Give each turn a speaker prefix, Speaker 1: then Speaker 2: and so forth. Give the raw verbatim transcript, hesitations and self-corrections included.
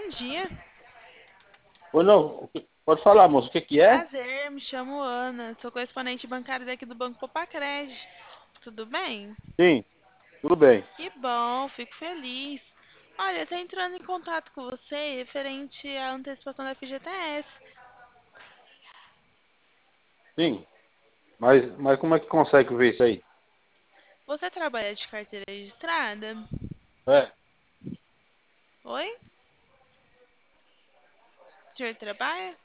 Speaker 1: bom dia.
Speaker 2: Ou não, o que- pode falar, moço, o que que é?
Speaker 1: Prazer, me chamo Ana, sou correspondente bancária daqui do Banco Popacred. Tudo bem?
Speaker 2: Sim, tudo bem.
Speaker 1: Que bom, fico feliz. Olha, estou entrando em contato com você referente à antecipação da F G T S.
Speaker 2: Sim, mas, mas como é que consegue ver isso aí?
Speaker 1: Você trabalha de carteira registrada?
Speaker 2: É,
Speaker 1: Oi? O senhor trabalha?